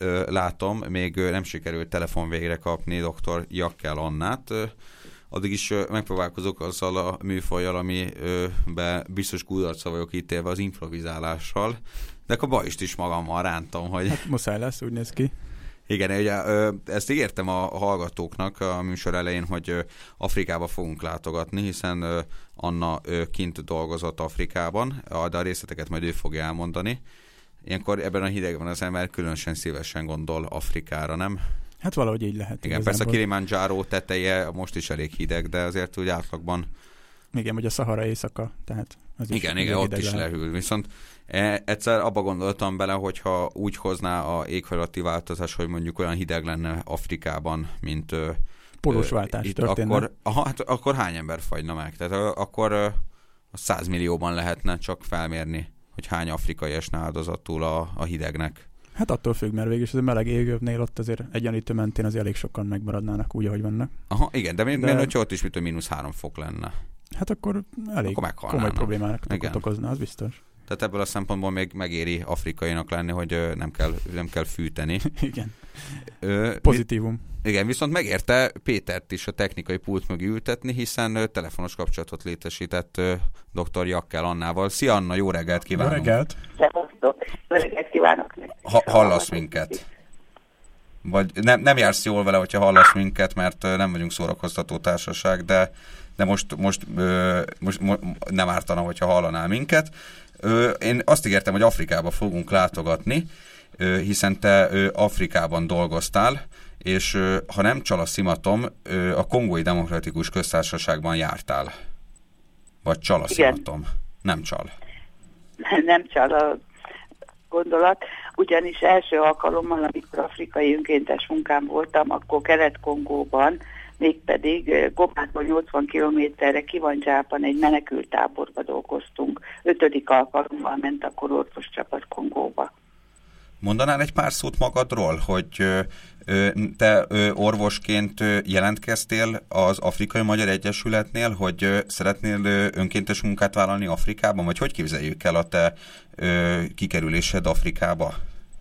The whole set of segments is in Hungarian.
látom, még nem sikerült telefonvégre kapni dr. Jakkel Annát. Addig is megpróbálkozok azzal a műfajjal, amiben biztos kudarcra vagyok ítélve, az improvizálással. De akkor Bajst is magammal rántam, hogy... Hát muszáj lesz, úgy néz ki. Igen, ugye, ezt ígértem a hallgatóknak a műsor elején, hogy Afrikába fogunk látogatni, hiszen Anna kint dolgozott Afrikában, de a részleteket majd ő fogja elmondani. Ilyenkor ebben a hidegben az ember különösen szívesen gondol Afrikára, nem? Hát valahogy így lehet. Igen, persze a Kilimanjaro teteje most is elég hideg, de azért úgy átlagban... Igen, vagy a Szahara éjszaka, tehát az is igen, ott is lehűl. Viszont egyszer abba gondoltam bele, hogyha úgy hozná a éghajlati változás, hogy mondjuk olyan hideg lenne Afrikában, mint... Pólósváltás történne. Akkor hány ember fagyna meg? Tehát akkor 100 millióban lehetne csak felmérni, hogy hány afrikai esne áldozatul a hidegnek. Hát attól függ, mert végülis az a meleg égövnél ott azért egyenlítő mentén azért elég sokan megmaradnának úgy, ahogy vannak. Aha, igen, de miért hogyha ott is -3 fok lenne? Hát akkor elég komoly problémának okozna, az biztos. Tehát ebből a szempontból még megéri afrikainak lenni, hogy nem kell fűteni. Igen. Pozitívum. Igen, viszont megérte Pétert is a technikai pult mögé ültetni, hiszen telefonos kapcsolatot létesített dr. Jakkel Annával. Szia Anna, jó reggelt kívánok! Jó reggelt! Jó reggelt kívánok! Hallasz minket? Vagy nem jársz jól vele, hogyha hallasz minket, mert nem vagyunk szórakoztató társaság, de most nem ártana, hogyha hallanál minket. Én azt ígértem, hogy Afrikába fogunk látogatni, hiszen te Afrikában dolgoztál, és ha nem csal a szimatom, a Kongói Demokratikus Köztársaságban jártál. Vagy csal a szimatom? Nem csal. Nem csal a gondolat, ugyanis első alkalommal, amikor afrikai önkéntes munkám voltam, akkor Kelet-Kongóban, mégpedig Gomától 80 kilométerre Kivandzsában egy menekülttáborba dolgoztunk. 5. alkalommal ment akkor orvoscsapat Kongóba. Mondanál egy pár szót magadról, hogy te orvosként jelentkeztél az Afrikai Magyar Egyesületnél, hogy szeretnél önkéntes munkát vállalni Afrikában, vagy hogy képzeljük el a te kikerülésed Afrikába?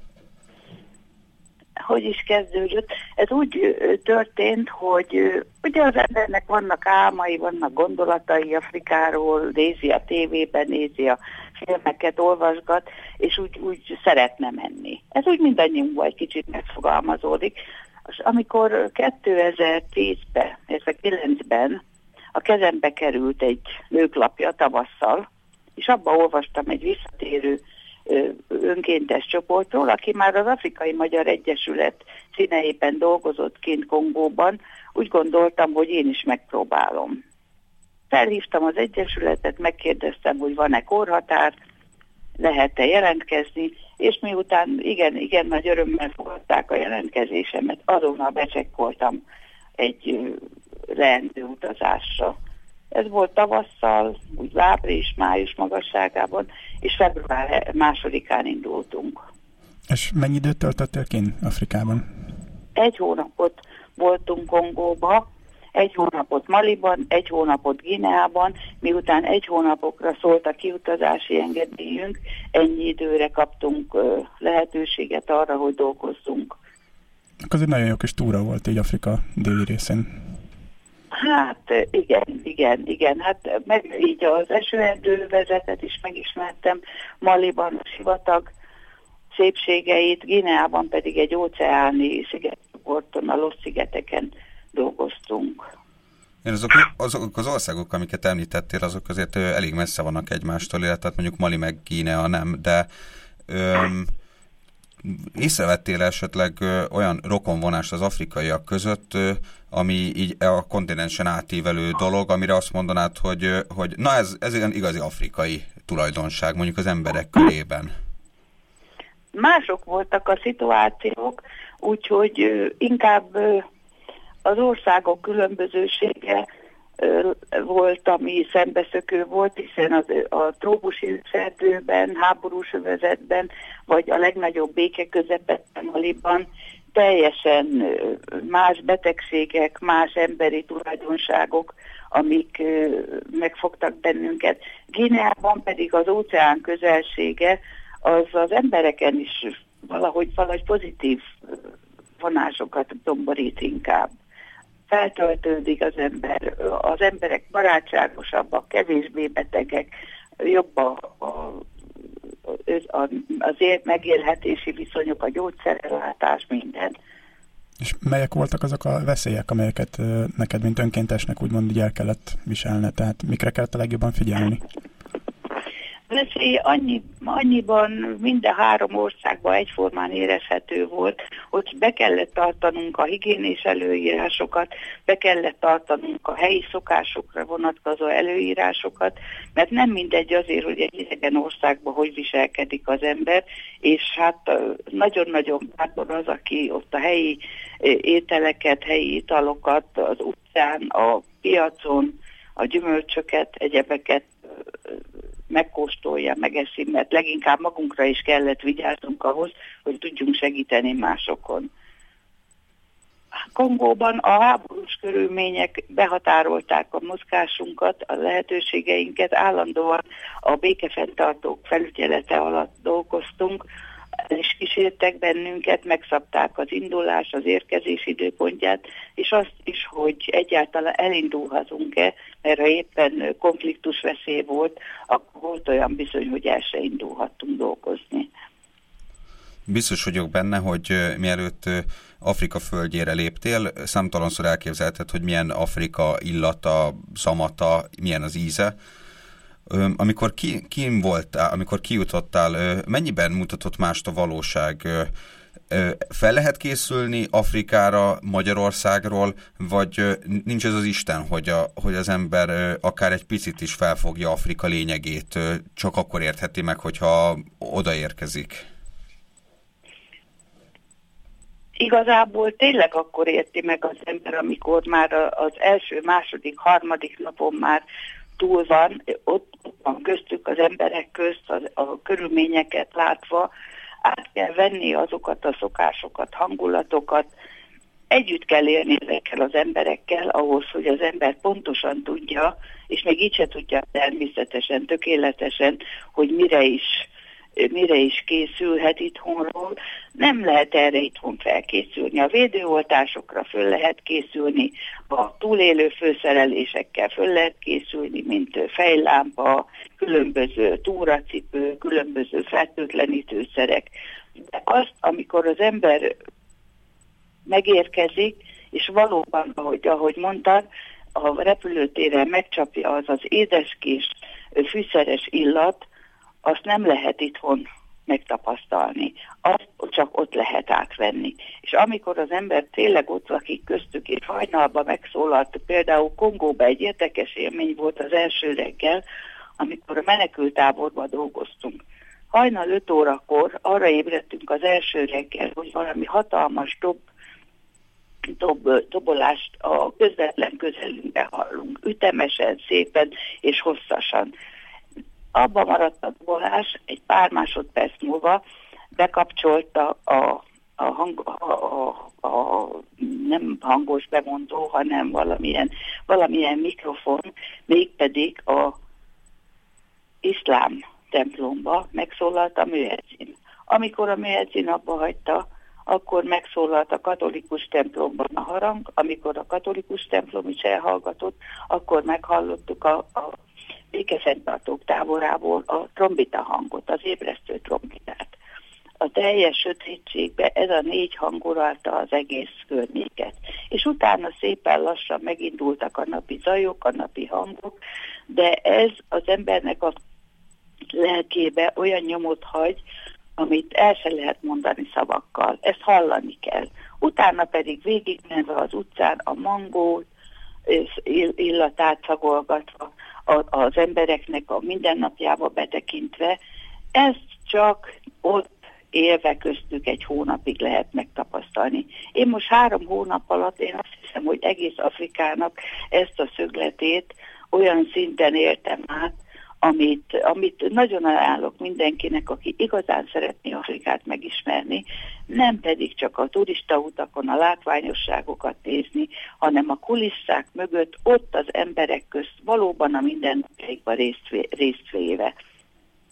Hogy is kezdődött? Ez úgy történt, hogy ugye az embernek vannak álmai, vannak gondolatai Afrikáról, nézi a tévében, nézi a filmeket, olvasgat, és úgy szeretne menni. Ez úgy mindannyiunkban egy kicsit megfogalmazódik. És amikor 2010-ben, illetve 2009-ben a kezembe került egy nőklapja tavasszal, és abban olvastam egy visszatérő önkéntes csoportról, aki már az Afrikai Magyar Egyesület színeiben dolgozott kint Kongóban, úgy gondoltam, hogy én is megpróbálom. Felhívtam az egyesületet, megkérdeztem, hogy van-e korhatár, lehet-e jelentkezni, és miután igen nagy örömmel fogadták a jelentkezésemet, azonnal becsekkoltam egy leendő utazásra. Ez volt tavasszal, úgy április-május magasságában, és február 2-án indultunk. És mennyi időt töltöttél kint Afrikában? 1 hónapot voltunk Kongóba, 1 hónapot Maliban, 1 hónapot Guineában, miután 1 hónapokra szólt a kiutazási engedélyünk, ennyi időre kaptunk lehetőséget arra, hogy dolgozzunk. Akkor ez egy nagyon jó kis túra volt így Afrika déli részén. Hát igen. Hát meg így az esőerdővezetet is megismertem, Maliban a sivatag szépségeit, Guineában pedig egy óceáni szigetcsoporton, a Losz-szigeteken dolgoztunk. Azok az országok, amiket említettél, azok azért elég messze vannak egymástól, illetve mondjuk Mali meg Guinea nem, de észrevettél esetleg olyan rokonvonást az afrikaiak között, ami így a kontinensen átívelő dolog, amire azt mondanád, hogy na ez ilyen igazi afrikai tulajdonság, mondjuk az emberek körében? Mások voltak a szituációk, úgyhogy inkább az országok különbözősége volt, ami szembeszökő volt, hiszen a trópusi erdőben, háborús övezetben, vagy a legnagyobb béke közepette Maliban teljesen más betegségek, más emberi tulajdonságok, amik megfogtak bennünket. Guineában pedig az óceán közelsége az embereken is valahogy pozitív vonásokat domborít inkább. Feltöltődik az emberek barátságosabbak, kevésbé betegek, jobb az megélhetési viszonyok, a gyógyszerellátás, minden. És melyek voltak azok a veszélyek, amelyeket neked, mint önkéntesnek úgymond így el kellett viselned? Tehát mikre kellett a legjobban figyelni? Veszély annyiban minden 3 országban egyformán érezhető volt, hogy be kellett tartanunk a higiénés előírásokat, be kellett tartanunk a helyi szokásokra vonatkozó előírásokat, mert nem mindegy azért, hogy egy idegen országban hogy viselkedik az ember, és hát nagyon-nagyon bátor az, aki ott a helyi ételeket, helyi italokat, az utcán, a piacon, a gyümölcsöket, egyebeket megkóstolja, megeszi, mert leginkább magunkra is kellett vigyáznunk ahhoz, hogy tudjunk segíteni másokon. Kongóban a háborús körülmények behatárolták a mozgásunkat, a lehetőségeinket, állandóan a békefenntartók felügyelete alatt dolgoztunk, el is kísértek bennünket, megszabták az indulás, az érkezés időpontját, és azt is, hogy egyáltalán elindulhatunk-e, mert ha éppen konfliktus veszély volt, akkor volt olyan bizony, hogy el se indulhattunk dolgozni. Biztos vagyok benne, hogy mielőtt Afrika földjére léptél, számtalanszor elképzelted, hogy milyen Afrika illata, szamata, milyen az íze. Amikor kín voltál, amikor kijutottál, mennyiben mutatott mást a valóság? Fel lehet készülni Afrikára, Magyarországról, vagy nincs ez az Isten, hogy az ember akár egy picit is felfogja Afrika lényegét, csak akkor értheti meg, hogyha odaérkezik? Igazából tényleg akkor érti meg az ember, amikor már az első, második, harmadik napon már túl van, ott van köztük az emberek közt, a körülményeket látva, át kell venni azokat a szokásokat, hangulatokat, együtt kell élni ezekkel az emberekkel ahhoz, hogy az ember pontosan tudja, és még így se tudja természetesen, tökéletesen, hogy mire is készülhet itthonról. Nem lehet erre itthon felkészülni. A védőoltásokra föl lehet készülni, a túlélő főszerelésekkel föl lehet készülni, mint fejlámpa, különböző túracipő, különböző fertőtlenítőszerek. De azt, amikor az ember megérkezik, és valóban, ahogy mondtad, a repülőtéren megcsapja az édeskés fűszeres illat, azt nem lehet itthon megtapasztalni. Azt csak ott lehet átvenni. És amikor az ember tényleg ott lakik köztük, és hajnalban megszólalt, például Kongóban egy érdekes élmény volt az első reggel, amikor a menekülttáborban dolgoztunk. Hajnal 5 órakor arra ébredtünk az első reggel, hogy valami hatalmas dobolást a közvetlen közelünkbe hallunk. Ütemesen, szépen és hosszasan. Abba maradt a dobolás, egy pár másodperc múlva bekapcsolta nem hangos bemondó, hanem valamilyen mikrofon, mégpedig a iszlám templomba megszólalt a müezzin. Amikor a müezzin abba hagyta, akkor megszólalt a katolikus templomban a harang, amikor a katolikus templom is elhallgatott, akkor meghallottuk a békefenntartók táborából a trombita hangot, az ébresztő trombitát. A teljes sötétségbe ez a 4 hang uralta az egész környéket. És utána szépen lassan megindultak a napi zajok, a napi hangok, de ez az embernek a lelkébe olyan nyomot hagy, amit el se lehet mondani szavakkal. Ezt hallani kell. Utána pedig végigmenve az utcán a mangót, illatát szagolgatva, az embereknek a mindennapjába betekintve, ezt csak ott élve köztük egy hónapig lehet megtapasztalni. Én most 3 hónap alatt én azt hiszem, hogy egész Afrikának ezt a szögletét olyan szinten éltem át, amit nagyon ajánlok mindenkinek, aki igazán szeretné Afrikát megismerni, nem pedig csak a turista utakon a látványosságokat nézni, hanem a kulisszák mögött ott az emberek közt valóban a mindennapjaikban részt véve.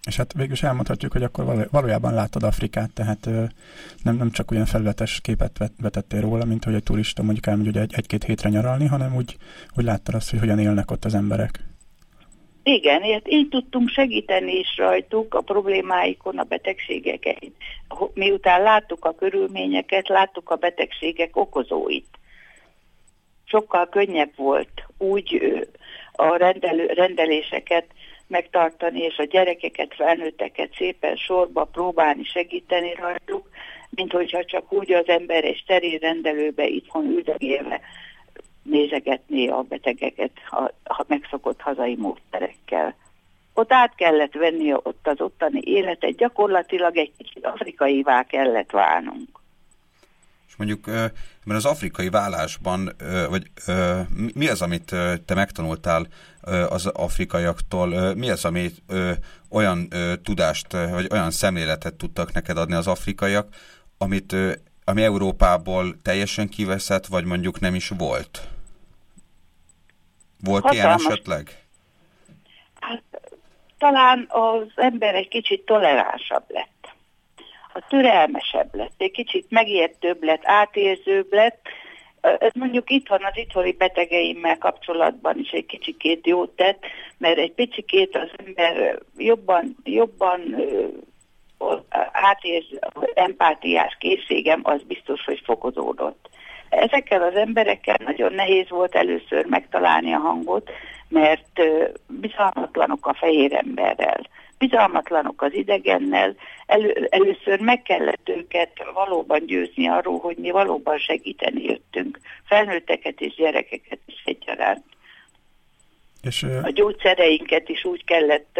És hát végül is elmondhatjuk, hogy akkor valójában láttad Afrikát, tehát nem csak olyan felületes képet vetettél róla, mint hogy egy turista mondjuk elmegy egy-két hétre nyaralni, hanem úgy láttad azt, hogy hogyan élnek ott az emberek. Igen, így tudtunk segíteni is rajtuk a problémáikon, a betegségeken. Miután láttuk a körülményeket, láttuk a betegségek okozóit. Sokkal könnyebb volt úgy a rendeléseket megtartani, és a gyerekeket, felnőtteket szépen sorba próbálni segíteni rajtuk, mint hogyha csak úgy az ember egy steril rendelőbe itthon üldögélve nézegetné a betegeket a megszokott hazai módszerekkel. Ott át kellett venni ott az ottani életet, gyakorlatilag egy kicsit afrikaivá kellett válnunk. És mondjuk ebben az afrikai válásban, mi az, amit te megtanultál az afrikaiaktól, mi az, amit olyan tudást, vagy olyan szemléletet tudtak neked adni az afrikaiak, ami Európából teljesen kiveszett, vagy mondjuk nem is volt? Volt hatalmas. Ilyen esetleg? Hát, talán az ember egy kicsit toleránsabb lett. A türelmesebb lett, egy kicsit megértőbb lett, átérzőbb lett. Ez mondjuk itthon az itthoni betegeimmel kapcsolatban is egy kicsikét jót tett, mert egy picikét az ember jobban átérző, empátiás készségem az biztos, hogy fokozódott. Ezekkel az emberekkel nagyon nehéz volt először megtalálni a hangot, mert bizalmatlanok a fehér emberrel, bizalmatlanok az idegennel, először meg kellett őket valóban győzni arról, hogy mi valóban segíteni jöttünk, felnőtteket és gyerekeket is egyaránt. És a gyógyszereinket is úgy kellett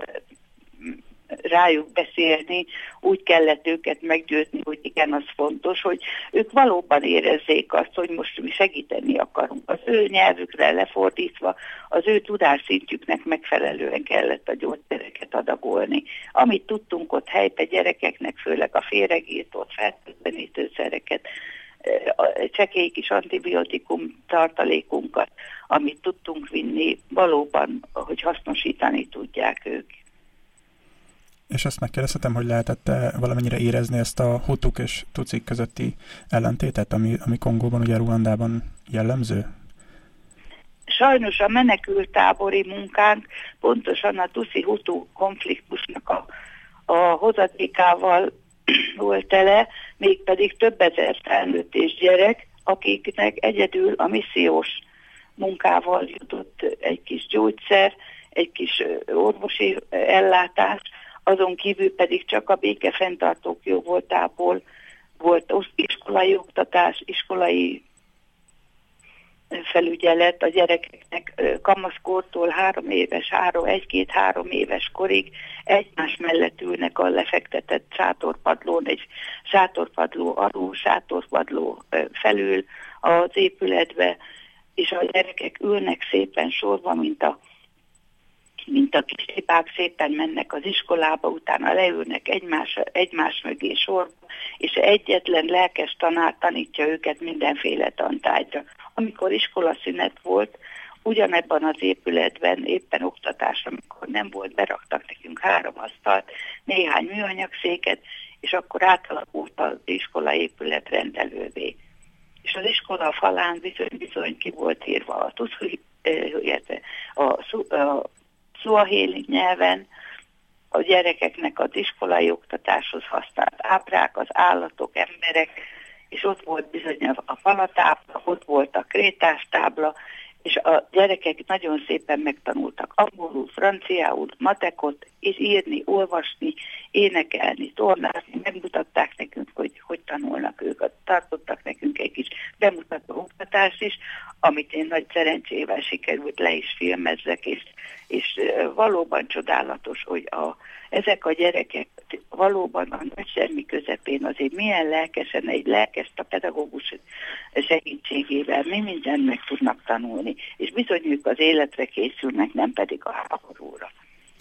rájuk beszélni, úgy kellett őket meggyőzni, hogy igen, az fontos, hogy ők valóban érezzék azt, hogy most mi segíteni akarunk. Az ő nyelvükre lefordítva, az ő tudásszintjüknek megfelelően kellett a gyógyszereket adagolni. Amit tudtunk ott helyben gyerekeknek, főleg a féregírtót, fertőtlenítőszereket, a csekély kis antibiotikum tartalékunkat, amit tudtunk vinni, valóban, hogy hasznosítani tudják ők. És azt megkérdezhetem, hogy lehetett valamennyire érezni ezt a hutuk és tucik közötti ellentétet, ami Kongóban, ugye Ruandában jellemző? Sajnos a menekülttábori munkánk pontosan a tuszi-hutu konfliktusnak a hozadékával volt tele, mégpedig több ezer felnőtt és gyerek, akiknek egyedül a missziós munkával jutott egy kis gyógyszer, egy kis orvosi ellátás, azon kívül pedig csak a békefenntartók jó voltából volt iskolai oktatás, iskolai felügyelet a gyerekeknek kamaszkortól 1-2-3 éves korig egymás mellett ülnek a lefektetett sátorpadlón, egy sátorpadló alul, sátorpadló felül az épületbe, és a gyerekek ülnek szépen sorba, mint a kis cipák szépen mennek az iskolába, utána leülnek egymás mögé sorba, és egyetlen lelkes tanár tanítja őket mindenféle tantárgyra. Amikor iskolaszünet volt, ugyanebben az épületben éppen oktatásra, amikor nem volt, beraktak nekünk 3 asztalt, néhány műanyagszéket, és akkor átalakult az iskola épület rendelővé. És az iskola falán bizony ki volt írva a szuahéli nyelven a gyerekeknek az iskolai oktatáshoz használt ábrák, az állatok, emberek, és ott volt bizony a falatábla, ott volt a krétástábla, és a gyerekek nagyon szépen megtanultak angolul, franciául, matekot, és írni, olvasni, énekelni, tornázni, megmutatták nekünk, hogy tanulnak ők. Tartottak nekünk egy kis bemutató oktatást is, amit én nagy szerencsével sikerült le is filmezzek, és valóban csodálatos, hogy ezek a gyerekek valóban a nagy semmi közepén azért milyen lelkesen, egy lelkes a pedagógus segítségével mi mindent meg tudnak tanulni, és bizony ők az életre készülnek, nem pedig a háborúra.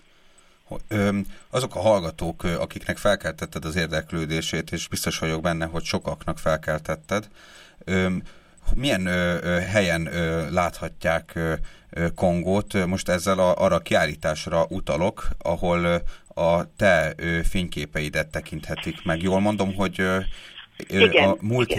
Azok a hallgatók, akiknek felkeltetted az érdeklődését, és biztos vagyok benne, hogy sokaknak felkeltetted, milyen helyen láthatják Kongót? Most ezzel arra a kiállításra utalok, ahol a te fényképeidet tekinthetik meg. Jól mondom, hogy a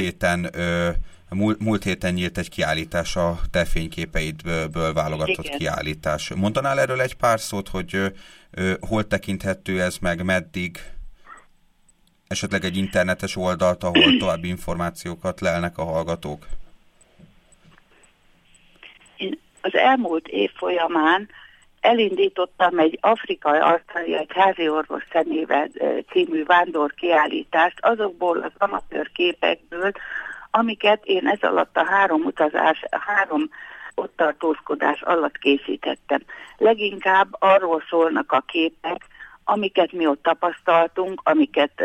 múlt héten nyílt egy kiállítás, a te fényképeidből válogatott kiállítás. Mondanál erről egy pár szót, hogy hol tekinthető ez meg, meddig? Esetleg egy internetes oldalt, ahol további információkat lelnek a hallgatók? Én az elmúlt év folyamán elindítottam egy afrikai arcai, egy házi orvos szemével című vándorkiállítást azokból az amatőr képekből, amiket én ez alatt a 3 ott tartózkodás alatt készítettem. Leginkább arról szólnak a képek, amiket mi ott tapasztaltunk, amiket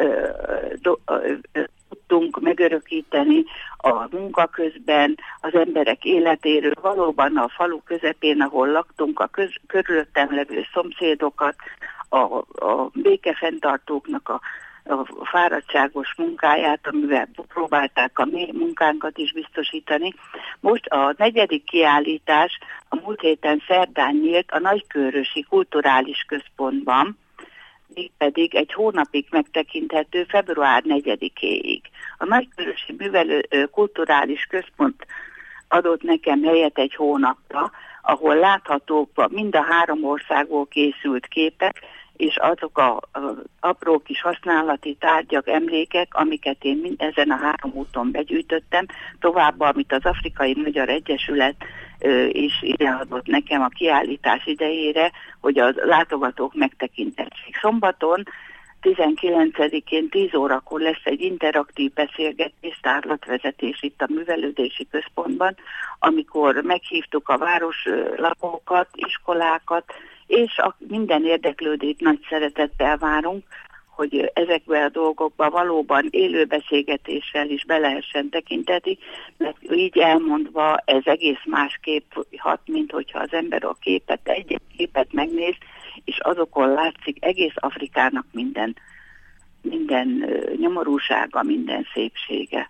tudtunk megörökíteni a munka közben, az emberek életéről, valóban a falu közepén, ahol laktunk, a körülöttem levő szomszédokat, a békefenntartóknak a fáradtságos munkáját, amivel próbálták a mi munkánkat is biztosítani. Most a 4. kiállítás a múlt héten szerdán nyílt a Nagykőrösi Kulturális Központban, mégpedig egy hónapig megtekinthető február 4-éig. A Nagykőrösi Kulturális Központ adott nekem helyet egy hónapra, ahol láthatók mind a 3 országból készült képek, és azok az apró kis használati tárgyak, emlékek, amiket én ezen a 3 úton begyűjtöttem, továbbá, amit az Afrikai Magyar Egyesület is ideadott nekem a kiállítás idejére, hogy a látogatók megtekintessék. Szombaton 19-én 10 órakor lesz egy interaktív beszélgetés, tárlatvezetés itt a Művelődési Központban, amikor meghívtuk a városlakókat, iskolákat, és minden érdeklődőt nagy szeretettel várunk, hogy ezekben a dolgokban valóban élő beszélgetéssel is be lehessen tekinteni, mert így elmondva ez egész másképp hat, mint hogyha az ember a egy képet megnéz, és azokon látszik egész Afrikának minden nyomorúsága, minden szépsége.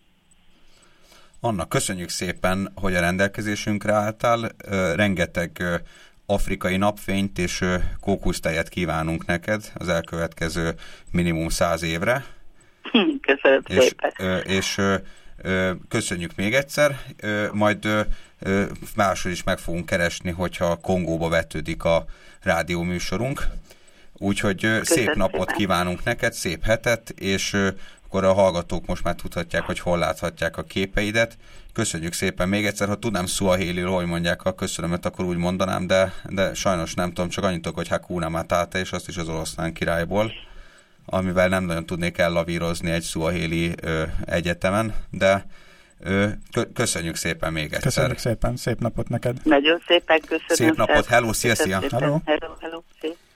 Anna, köszönjük szépen, hogy a rendelkezésünkre álltál. Rengeteg afrikai napfényt és kókusztejet kívánunk neked az elkövetkező minimum 100 évre. Köszönöm szépen. És köszönjük még egyszer, majd máshol is meg fogunk keresni, hogyha Kongóba vetődik a rádióműsorunk. Úgyhogy szép napot kívánunk neked, szép hetet, és akkor a hallgatók most már tudhatják, hogy hol láthatják a képeidet. Köszönjük szépen még egyszer, ha tudnám szuahélil, hogy mondják a köszönömet, akkor úgy mondanám, de sajnos nem tudom, csak annyit tudok, hogy Hakuna Matata, és azt is az oroszlán királyból, amivel nem nagyon tudnék ellavírozni egy szuahéli egyetemen, de köszönjük szépen még egyszer. Köszönjük szépen, szép napot neked. Nagyon szépen köszönöm. Szép napot, hello, szia. Hello.